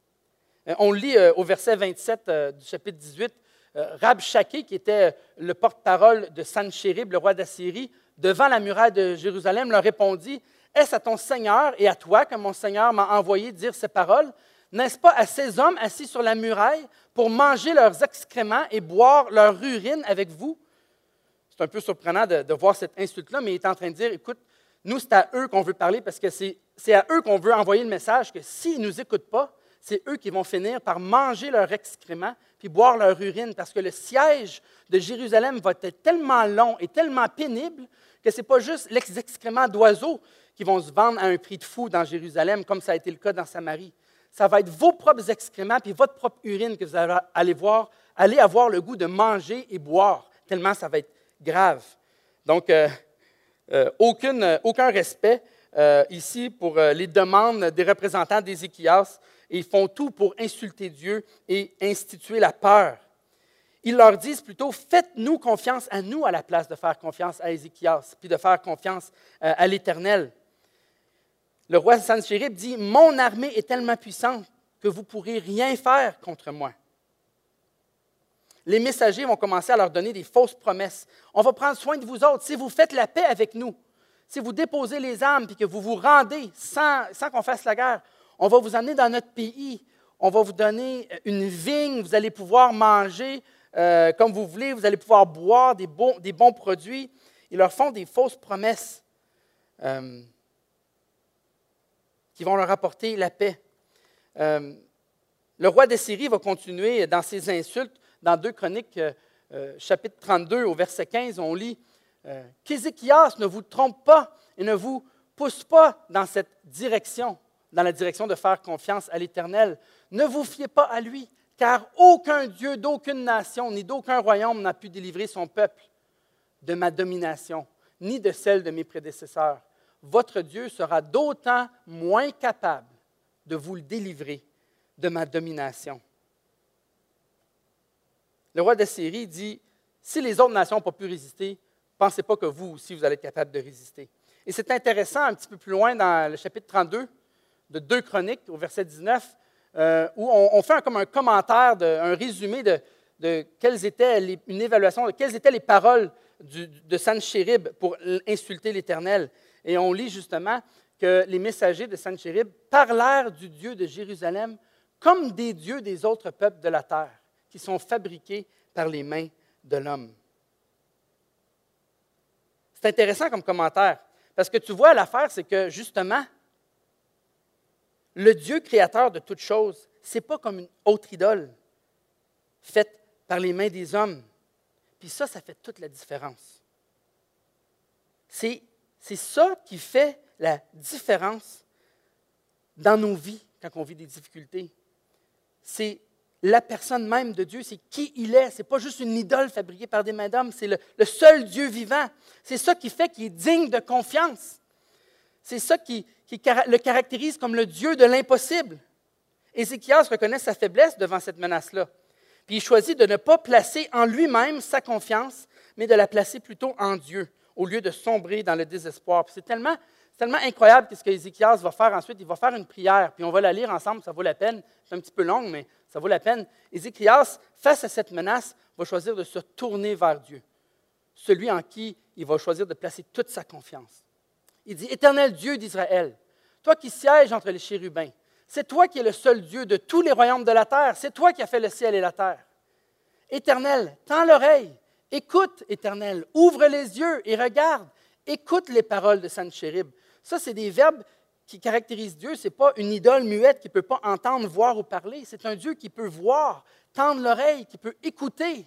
On lit au verset 27 du chapitre 18, Rabshakeh, qui était le porte-parole de Sanchérib, le roi d'Assyrie, devant la muraille de Jérusalem, leur répondit, « Est-ce à ton Seigneur et à toi que mon Seigneur m'a envoyé dire ces paroles? N'est-ce pas à ces hommes assis sur la muraille pour manger leurs excréments et boire leur urine avec vous? » C'est un peu surprenant de voir cette insulte-là, mais il est en train de dire, écoute, nous, c'est à eux qu'on veut parler parce que c'est à eux qu'on veut envoyer le message que s'ils ne nous écoutent pas, c'est eux qui vont finir par manger leurs excréments puis boire leur urine parce que le siège de Jérusalem va être tellement long et tellement pénible que ce n'est pas juste les excréments d'oiseaux qui vont se vendre à un prix de fou dans Jérusalem, comme ça a été le cas dans Samarie. Ça va être vos propres excréments puis votre propre urine que vous allez avoir le goût de manger et boire, tellement ça va être grave. Donc, aucun respect ici pour les demandes des représentants d'Ézéchias. Et ils font tout pour insulter Dieu et instituer la peur. Ils leur disent plutôt, faites-nous confiance à nous à la place de faire confiance à Ézéchias, puis de faire confiance à l'Éternel. Le roi Sanchérib dit, mon armée est tellement puissante que vous ne pourrez rien faire contre moi. Les messagers vont commencer à leur donner des fausses promesses. On va prendre soin de vous autres si vous faites la paix avec nous, si vous déposez les armes et que vous vous rendez sans qu'on fasse la guerre. On va vous emmener dans notre pays. On va vous donner une vigne. Vous allez pouvoir manger comme vous voulez. Vous allez pouvoir boire des bons produits. Ils leur font des fausses promesses qui vont leur apporter la paix. Le roi d'Assyrie va continuer dans ses insultes. Dans 2 Chroniques, chapitre 32, au verset 15, on lit « Qu'Ézéchias ne vous trompe pas et ne vous pousse pas dans cette direction. » dans la direction de faire confiance à l'Éternel. Ne vous fiez pas à lui, car aucun Dieu d'aucune nation ni d'aucun royaume n'a pu délivrer son peuple de ma domination, ni de celle de mes prédécesseurs. Votre Dieu sera d'autant moins capable de vous le délivrer de ma domination. Le roi d'Assyrie dit, si les autres nations n'ont pas pu résister, pensez pas que vous aussi, vous allez être capable de résister. Et c'est intéressant, un petit peu plus loin dans le chapitre 32, de 2 Chroniques, au verset 19, où on fait comme un commentaire, un résumé de quelles étaient une évaluation de quelles étaient les paroles de Sanchérib pour insulter l'Éternel. Et on lit justement que les messagers de Sennachérib parlèrent du Dieu de Jérusalem comme des dieux des autres peuples de la terre, qui sont fabriqués par les mains de l'homme. C'est intéressant comme commentaire, parce que tu vois, l'affaire, c'est que justement, le Dieu créateur de toutes choses, ce n'est pas comme une autre idole faite par les mains des hommes. Puis ça fait toute la différence. C'est ça qui fait la différence dans nos vies quand on vit des difficultés. C'est la personne même de Dieu, c'est qui il est. Ce n'est pas juste une idole fabriquée par des mains d'hommes, c'est le seul Dieu vivant. C'est ça qui fait qu'il est digne de confiance. C'est ça qui le caractérise comme le Dieu de l'impossible. Ézéchias reconnaît sa faiblesse devant cette menace-là. Puis il choisit de ne pas placer en lui-même sa confiance, mais de la placer plutôt en Dieu, au lieu de sombrer dans le désespoir. Puis c'est tellement incroyable ce qu'Ézéchias va faire ensuite. Il va faire une prière, puis on va la lire ensemble, ça vaut la peine. C'est un petit peu long, mais ça vaut la peine. Ézéchias, face à cette menace, va choisir de se tourner vers Dieu, celui en qui il va choisir de placer toute sa confiance. Il dit, « Éternel Dieu d'Israël, toi qui sièges entre les chérubins, c'est toi qui es le seul Dieu de tous les royaumes de la terre. C'est toi qui as fait le ciel et la terre. Éternel, tends l'oreille. Écoute, Éternel, ouvre les yeux et regarde. Écoute les paroles de Sennachérib. » Ça, c'est des verbes qui caractérisent Dieu. Ce n'est pas une idole muette qui ne peut pas entendre, voir ou parler. C'est un Dieu qui peut voir, tendre l'oreille, qui peut écouter.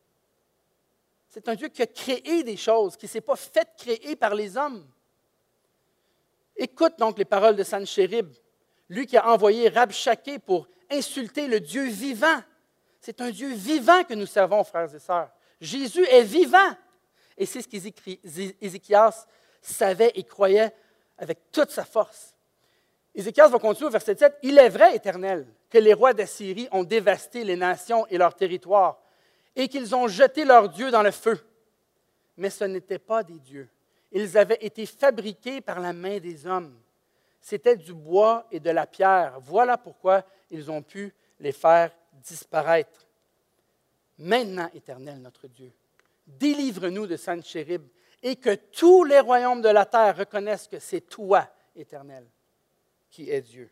C'est un Dieu qui a créé des choses, qui ne s'est pas fait créer par les hommes. Écoute donc les paroles de Sennachérib, lui qui a envoyé Rabshakeh pour insulter le Dieu vivant. C'est un Dieu vivant que nous servons, frères et sœurs. Jésus est vivant. Et c'est ce qu'Ézéchias savait et croyait avec toute sa force. Ézéchias va continuer au verset 7. « Il est vrai, Éternel, que les rois d'Assyrie ont dévasté les nations et leurs territoires, et qu'ils ont jeté leurs dieux dans le feu. Mais ce n'étaient pas des dieux. Ils avaient été fabriqués par la main des hommes. C'était du bois et de la pierre. Voilà pourquoi ils ont pu les faire disparaître. Maintenant, Éternel, notre Dieu, délivre-nous de Sennachérib et que tous les royaumes de la terre reconnaissent que c'est toi, Éternel, qui es Dieu. »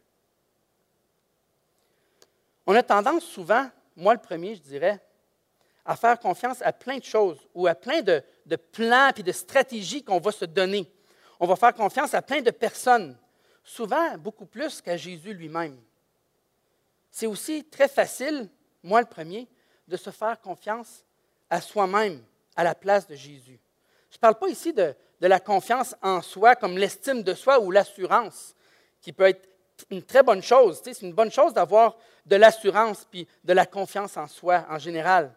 On a tendance souvent, moi le premier, je dirais, à faire confiance à plein de choses ou à plein de plans et de stratégies qu'on va se donner. On va faire confiance à plein de personnes, souvent beaucoup plus qu'à Jésus lui-même. C'est aussi très facile, moi le premier, de se faire confiance à soi-même, à la place de Jésus. Je ne parle pas ici de la confiance en soi comme l'estime de soi ou l'assurance, qui peut être une très bonne chose. C'est une bonne chose d'avoir de l'assurance puis de la confiance en soi en général.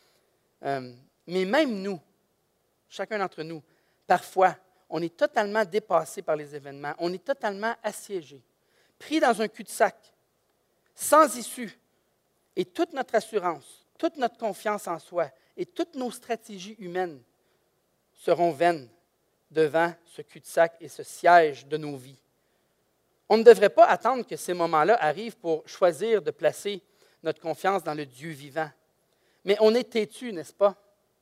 Mais même nous, chacun d'entre nous, parfois, on est totalement dépassé par les événements. On est totalement assiégé, pris dans un cul-de-sac, sans issue. Et toute notre assurance, toute notre confiance en soi et toutes nos stratégies humaines seront vaines devant ce cul-de-sac et ce siège de nos vies. On ne devrait pas attendre que ces moments-là arrivent pour choisir de placer notre confiance dans le Dieu vivant. Mais on est têtu, n'est-ce pas?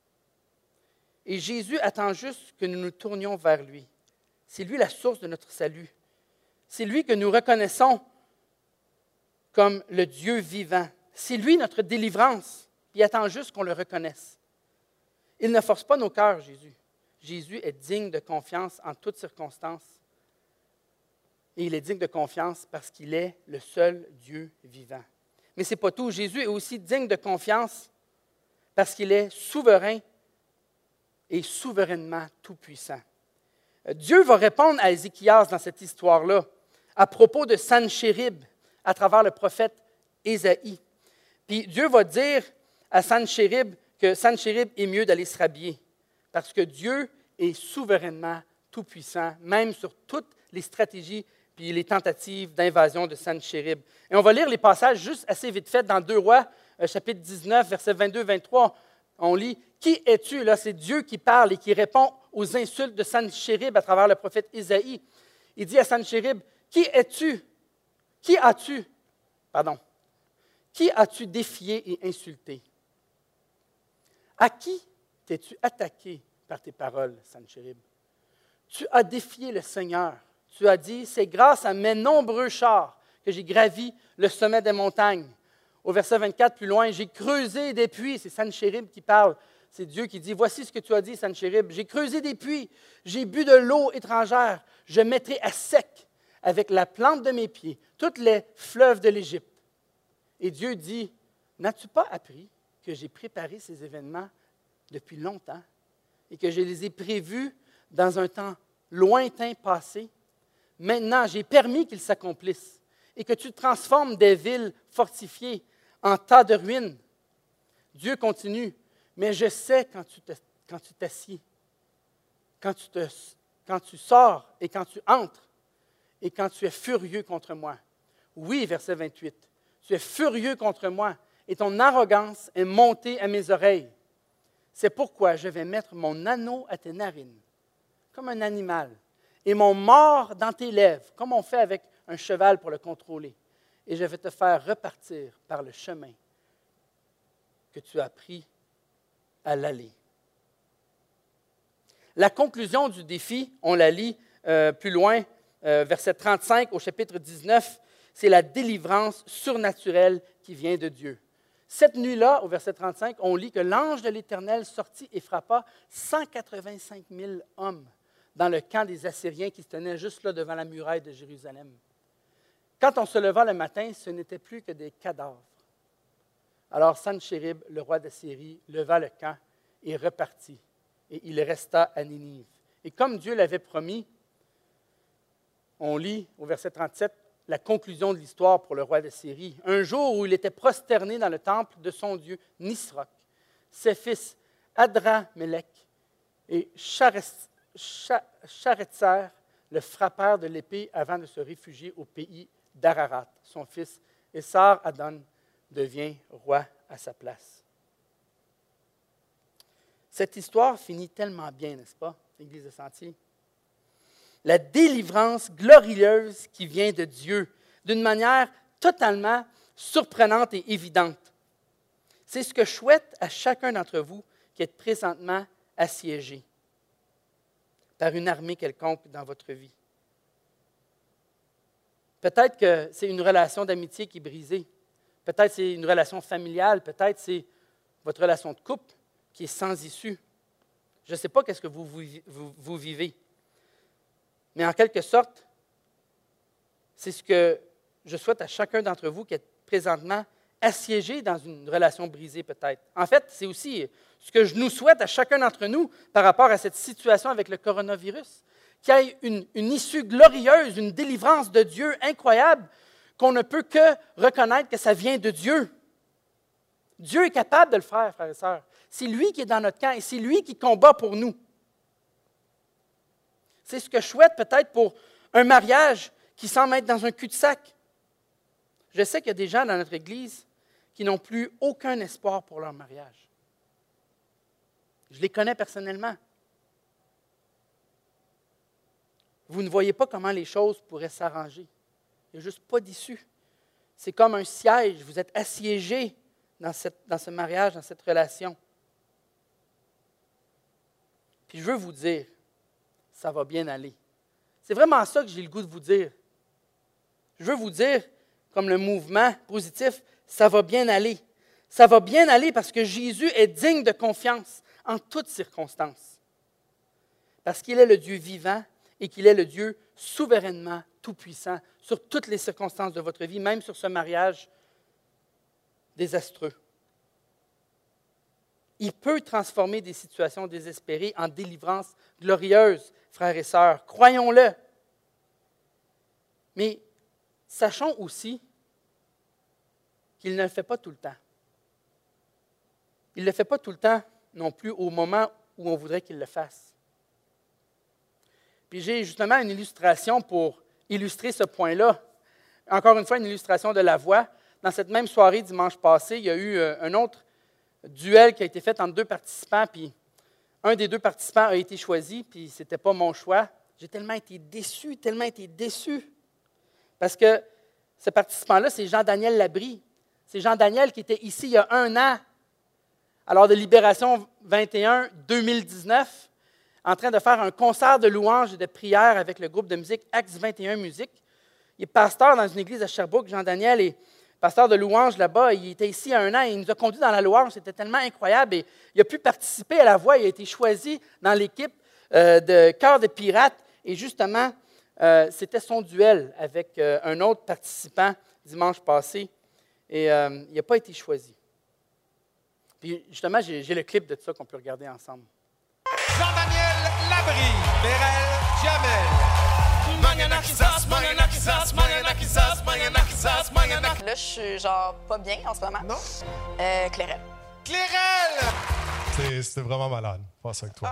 Et Jésus attend juste que nous nous tournions vers lui. C'est lui la source de notre salut. C'est lui que nous reconnaissons comme le Dieu vivant. C'est lui notre délivrance. Il attend juste qu'on le reconnaisse. Il ne force pas nos cœurs, Jésus. Jésus est digne de confiance en toutes circonstances. Et il est digne de confiance parce qu'il est le seul Dieu vivant. Mais ce n'est pas tout. Jésus est aussi digne de confiance parce qu'il est souverain et souverainement tout-puissant. Dieu va répondre à Ézéchias dans cette histoire-là à propos de Sennachérib à travers le prophète Ésaïe. Puis Dieu va dire à Sennachérib que Sennachérib est mieux d'aller se rhabiller parce que Dieu est souverainement tout-puissant, même sur toutes les stratégies puis les tentatives d'invasion de Sennachérib. Et on va lire les passages juste assez vite fait dans 2 Rois, chapitre 19, versets 22-23. On lit « Qui es-tu? » Là, c'est Dieu qui parle et qui répond aux insultes de Sennachérib à travers le prophète Ésaïe. Il dit à Sennachérib, « Qui es-tu? Qui as-tu défié et insulté? À qui t'es-tu attaqué par tes paroles, Sennachérib? Tu as défié le Seigneur, Tu as dit, c'est grâce à mes nombreux chars que j'ai gravi le sommet des montagnes. Au verset 24, plus loin, j'ai creusé des puits. C'est Sanchérib qui parle. C'est Dieu qui dit, voici ce que tu as dit, Sanchérib. J'ai creusé des puits, j'ai bu de l'eau étrangère. Je mettrai à sec avec la plante de mes pieds toutes les fleuves de l'Égypte. Et Dieu dit, n'as-tu pas appris que j'ai préparé ces événements depuis longtemps et que je les ai prévus dans un temps lointain passé? Maintenant, j'ai permis qu'ils s'accomplissent et que tu transformes des villes fortifiées en tas de ruines. Dieu continue, mais je sais quand tu t'assieds, quand tu sors et quand tu entres et quand tu es furieux contre moi. Oui, verset 28, tu es furieux contre moi et ton arrogance est montée à mes oreilles. C'est pourquoi je vais mettre mon anneau à tes narines, comme un animal, et mon mors dans tes lèvres, comme on fait avec un cheval pour le contrôler. Et je vais te faire repartir par le chemin que tu as pris à l'aller. La conclusion du défi, on la lit plus loin, verset 35 au chapitre 19, c'est la délivrance surnaturelle qui vient de Dieu. Cette nuit-là, au verset 35, on lit que l'ange de l'Éternel sortit et frappa 185 000 hommes dans le camp des Assyriens qui se tenaient juste là devant la muraille de Jérusalem. Quand on se leva le matin, ce n'était plus que des cadavres. Alors Sanchérib, le roi d'Assyrie, leva le camp et repartit, et il resta à Ninive. Et comme Dieu l'avait promis, on lit au verset 37 la conclusion de l'histoire pour le roi d'Assyrie. Un jour où il était prosterné dans le temple de son dieu Nisroch, ses fils Adramélec et Sharetzer le frappèrent de l'épée avant de se réfugier au pays d'Ararat. Son fils Essar-Hadon devient roi à sa place. Cette histoire finit tellement bien, n'est-ce pas, l'Église de Sentier? La délivrance glorieuse qui vient de Dieu, d'une manière totalement surprenante et évidente. C'est ce que je souhaite à chacun d'entre vous qui êtes présentement assiégé par une armée quelconque dans votre vie. Peut-être que c'est une relation d'amitié qui est brisée. Peut-être que c'est une relation familiale. Peut-être que c'est votre relation de couple qui est sans issue. Je ne sais pas qu'est-ce que vous vivez. Mais en quelque sorte, c'est ce que je souhaite à chacun d'entre vous qui est présentement assiégé dans une relation brisée peut-être. En fait, c'est aussi ce que je nous souhaite à chacun d'entre nous par rapport à cette situation avec le coronavirus. Qu'il y ait une issue glorieuse, une délivrance de Dieu incroyable, qu'on ne peut que reconnaître que ça vient de Dieu. Dieu est capable de le faire, frères et sœurs. C'est lui qui est dans notre camp et c'est lui qui combat pour nous. C'est ce que je souhaite peut-être pour un mariage qui semble être dans un cul-de-sac. Je sais qu'il y a des gens dans notre Église qui n'ont plus aucun espoir pour leur mariage. Je les connais personnellement. Vous ne voyez pas comment les choses pourraient s'arranger. Il n'y a juste pas d'issue. C'est comme un siège. Vous êtes assiégés dans ce mariage, dans cette relation. Puis je veux vous dire, ça va bien aller. C'est vraiment ça que j'ai le goût de vous dire. Je veux vous dire, comme le mouvement positif, ça va bien aller. Ça va bien aller parce que Jésus est digne de confiance en toutes circonstances. Parce qu'il est le Dieu vivant et qu'il est le Dieu souverainement tout-puissant sur toutes les circonstances de votre vie, même sur ce mariage désastreux. Il peut transformer des situations désespérées en délivrance glorieuse, frères et sœurs. Croyons-le. Mais sachons aussi qu'il ne le fait pas tout le temps. Il ne le fait pas tout le temps non plus au moment où on voudrait qu'il le fasse. Puis j'ai justement une illustration pour illustrer ce point-là. Encore une fois, une illustration de la voix. Dans cette même soirée dimanche passé, il y a eu un autre duel qui a été fait entre deux participants, puis un des deux participants a été choisi, puis ce n'était pas mon choix. J'ai tellement été déçu, parce que ce participant-là, c'est Jean-Daniel Labrie. C'est Jean-Daniel qui était ici il y a 1 an, à l'heure de Libération 21-2019. en train de faire un concert de louanges et de prières avec le groupe de musique Acts 21 Musique. Il est pasteur dans une église à Sherbrooke, Jean-Daniel, et pasteur de louanges là-bas. Il était ici il y a un an et il nous a conduits dans la louange. C'était tellement incroyable. Et il a pu participer à la voix. Il a été choisi dans l'équipe de Chœur de Pirates. Et justement, c'était son duel avec un autre participant dimanche passé. Et il n'a pas été choisi. Puis justement, j'ai le clip de ça qu'on peut regarder ensemble. Jean-Daniel Labrie, Bérel Jamel. Là, je suis genre pas bien en ce moment. Non? Clairel. Clairel! C'était vraiment malade, faire ça avec toi.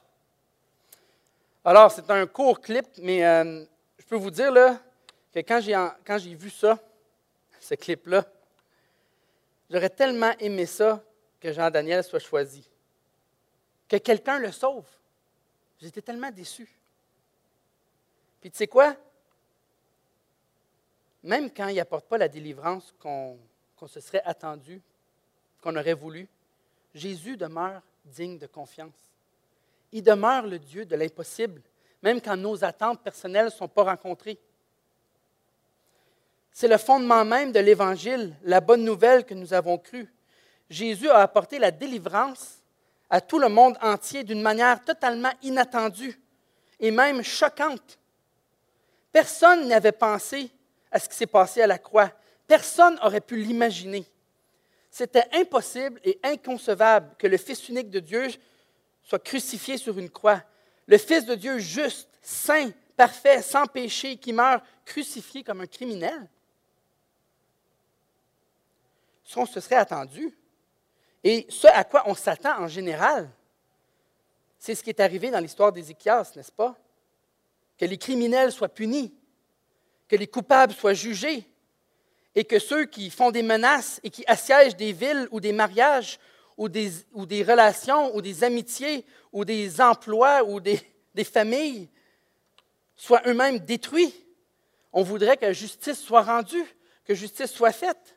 Alors, c'est un court clip, mais je peux vous dire là, que quand j'ai vu ça, ce clip-là, j'aurais tellement aimé ça que Jean-Daniel soit choisi. Que quelqu'un le sauve. J'étais tellement déçu. Puis tu sais quoi? Même quand il n'apporte pas la délivrance qu'on se serait attendu, qu'on aurait voulu, Jésus demeure digne de confiance. Il demeure le Dieu de l'impossible, même quand nos attentes personnelles ne sont pas rencontrées. C'est le fondement même de l'Évangile, la bonne nouvelle que nous avons crue. Jésus a apporté la délivrance à tout le monde entier d'une manière totalement inattendue et même choquante. Personne n'avait pensé à ce qui s'est passé à la croix. Personne n'aurait pu l'imaginer. C'était impossible et inconcevable que le Fils unique de Dieu soit crucifié sur une croix. Le Fils de Dieu juste, saint, parfait, sans péché, qui meurt crucifié comme un criminel. Ce qu'on se serait attendu, et ce à quoi on s'attend en général, c'est ce qui est arrivé dans l'histoire d'Ézéchias, n'est-ce pas? Que les criminels soient punis, que les coupables soient jugés, et que ceux qui font des menaces et qui assiègent des villes ou des mariages ou des relations ou des amitiés ou des emplois ou des familles soient eux-mêmes détruits. On voudrait que justice soit rendue, que justice soit faite.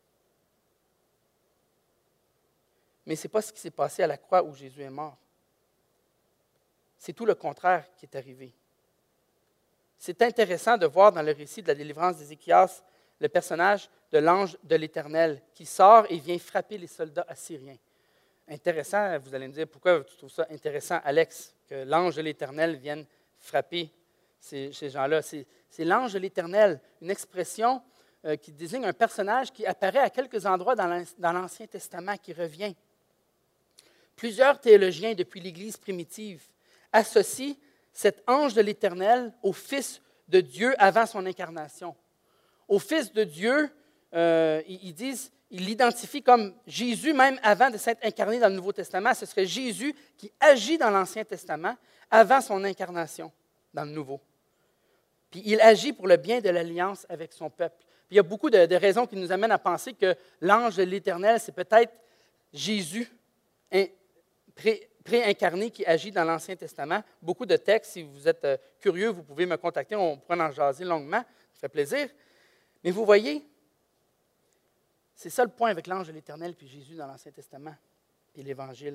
Mais ce n'est pas ce qui s'est passé à la croix où Jésus est mort. C'est tout le contraire qui est arrivé. C'est intéressant de voir dans le récit de la délivrance d'Ézéchias le personnage de l'ange de l'Éternel qui sort et vient frapper les soldats assyriens. Intéressant, vous allez me dire, pourquoi tu trouves ça intéressant, Alex, que l'ange de l'Éternel vienne frapper ces gens-là? C'est l'ange de l'Éternel, une expression qui désigne un personnage qui apparaît à quelques endroits dans l'Ancien Testament, qui revient. Plusieurs théologiens depuis l'Église primitive associent cet ange de l'Éternel au Fils de Dieu avant son incarnation. Au Fils de Dieu, ils l'identifient comme Jésus, même avant de s'être incarné dans le Nouveau Testament. Ce serait Jésus qui agit dans l'Ancien Testament avant son incarnation dans le Nouveau. Puis il agit pour le bien de l'alliance avec son peuple. Puis il y a beaucoup de raisons qui nous amènent à penser que l'ange de l'Éternel, c'est peut-être Jésus pré-incarné qui agit dans l'Ancien Testament. Beaucoup de textes, si vous êtes curieux, vous pouvez me contacter, on pourra en jaser longuement, ça fait plaisir. Mais vous voyez, c'est ça le point avec l'ange de l'Éternel puis Jésus dans l'Ancien Testament et l'Évangile.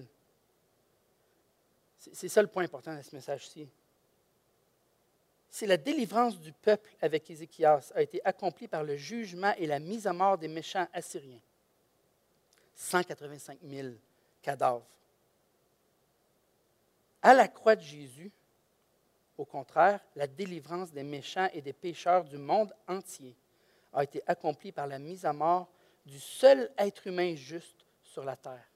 C'est ça le point important de ce message-ci. C'est la délivrance du peuple avec Ézéchias a été accomplie par le jugement et la mise à mort des méchants assyriens. 185 000 cadavres. À la croix de Jésus, au contraire, la délivrance des méchants et des pécheurs du monde entier a été accomplie par la mise à mort du seul être humain juste sur la terre.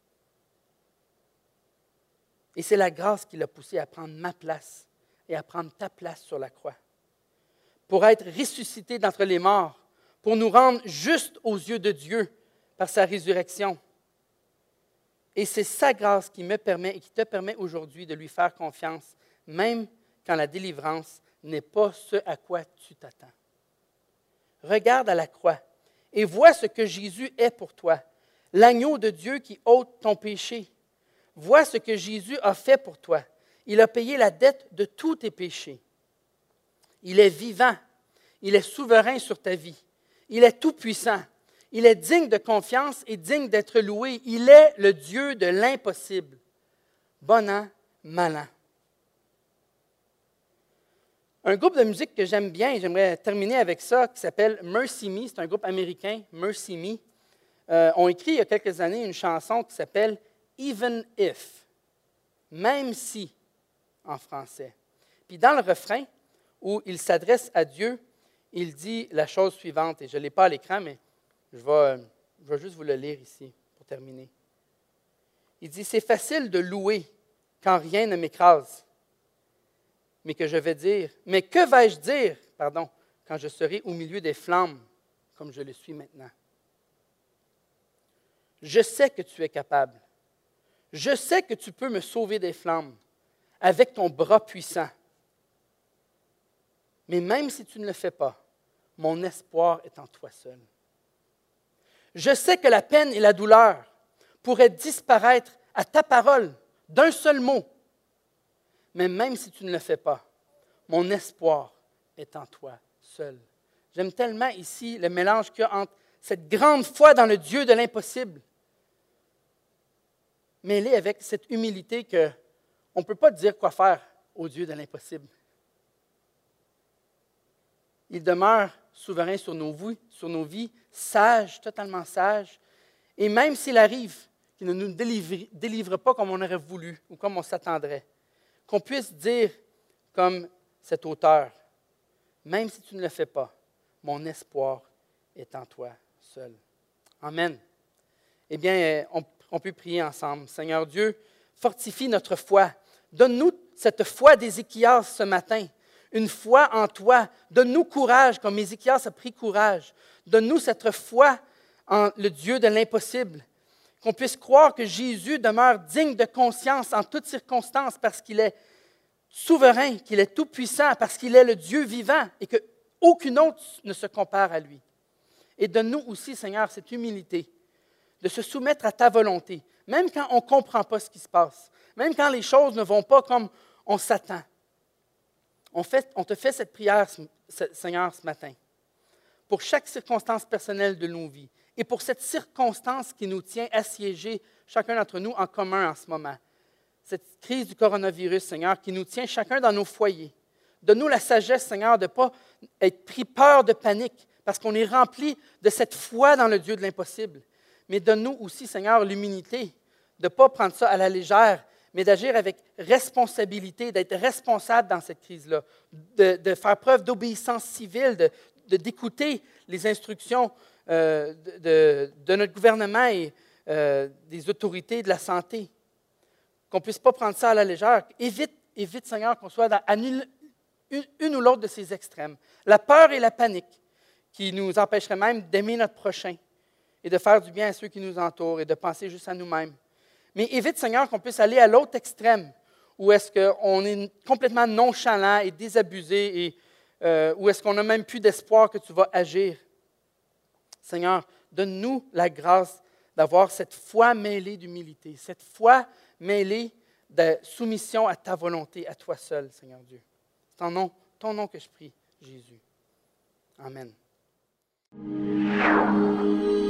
Et c'est la grâce qui l'a poussé à prendre ma place et à prendre ta place sur la croix, pour être ressuscité d'entre les morts, pour nous rendre justes aux yeux de Dieu par sa résurrection. Et c'est sa grâce qui me permet et qui te permet aujourd'hui de lui faire confiance, même quand la délivrance n'est pas ce à quoi tu t'attends. Regarde à la croix et vois ce que Jésus est pour toi, l'agneau de Dieu qui ôte ton péché. Vois ce que Jésus a fait pour toi. Il a payé la dette de tous tes péchés. Il est vivant. Il est souverain sur ta vie. Il est tout-puissant. Il est digne de confiance et digne d'être loué. Il est le Dieu de l'impossible. Bon an, mal an. Un groupe de musique que j'aime bien, et j'aimerais terminer avec ça, qui s'appelle Mercy Me. C'est un groupe américain, Mercy Me. Ont écrit il y a quelques années une chanson qui s'appelle Even If, même si, en français. Puis dans le refrain, où il s'adresse à Dieu, il dit la chose suivante, et je ne l'ai pas à l'écran, mais je vais juste vous le lire ici pour terminer. Il dit, c'est facile de louer quand rien ne m'écrase, mais que vais-je dire, quand je serai au milieu des flammes, comme je le suis maintenant? Je sais que tu es capable. Je sais que tu peux me sauver des flammes avec ton bras puissant. Mais même si tu ne le fais pas, mon espoir est en toi seul. Je sais que la peine et la douleur pourraient disparaître à ta parole d'un seul mot. Mais même si tu ne le fais pas, mon espoir est en toi seul. J'aime tellement ici le mélange qu'il y a entre cette grande foi dans le Dieu de l'impossible, mêlée avec cette humilité qu'on ne peut pas dire quoi faire au Dieu de l'impossible. Il demeure souverain sur nos vies, sage, totalement sage. Et même s'il arrive qu'il ne nous délivre pas comme on aurait voulu ou comme on s'attendrait, qu'on puisse dire comme cet auteur, même si tu ne le fais pas, mon espoir est en toi seul. Amen. Eh bien, on peut prier ensemble. Seigneur Dieu, fortifie notre foi. Donne-nous cette foi d'Ézéchias ce matin. Une foi en toi. Donne-nous courage, comme Ézéchias a pris courage. Donne-nous cette foi en le Dieu de l'impossible. Qu'on puisse croire que Jésus demeure digne de conscience en toutes circonstances parce qu'il est souverain, qu'il est tout-puissant, parce qu'il est le Dieu vivant et qu'aucune autre ne se compare à lui. Et donne-nous aussi, Seigneur, cette humilité de se soumettre à ta volonté, même quand on ne comprend pas ce qui se passe, même quand les choses ne vont pas comme on s'attend. On te fait cette prière, Seigneur, ce matin, pour chaque circonstance personnelle de nos vies et pour cette circonstance qui nous tient assiégés, chacun d'entre nous, en commun en ce moment. Cette crise du coronavirus, Seigneur, qui nous tient chacun dans nos foyers. Donne-nous la sagesse, Seigneur, de ne pas être pris peur de panique, parce qu'on est rempli de cette foi dans le Dieu de l'impossible. Mais donne-nous aussi, Seigneur, l'humilité de ne pas prendre ça à la légère, mais d'agir avec responsabilité, d'être responsable dans cette crise-là, de faire preuve d'obéissance civile, d'écouter les instructions de notre gouvernement et des autorités de la santé. Qu'on ne puisse pas prendre ça à la légère. Évite, Seigneur, qu'on soit à une ou l'autre de ces extrêmes. La peur et la panique qui nous empêcheraient même d'aimer notre prochain et de faire du bien à ceux qui nous entourent et de penser juste à nous-mêmes. Mais évite, Seigneur, qu'on puisse aller à l'autre extrême, où est-ce qu'on est complètement nonchalant et désabusé, et où est-ce qu'on n'a même plus d'espoir que tu vas agir. Seigneur, donne-nous la grâce d'avoir cette foi mêlée d'humilité, cette foi mêlée de soumission à ta volonté, à toi seul, Seigneur Dieu. C'est en ton nom que je prie, Jésus. Amen.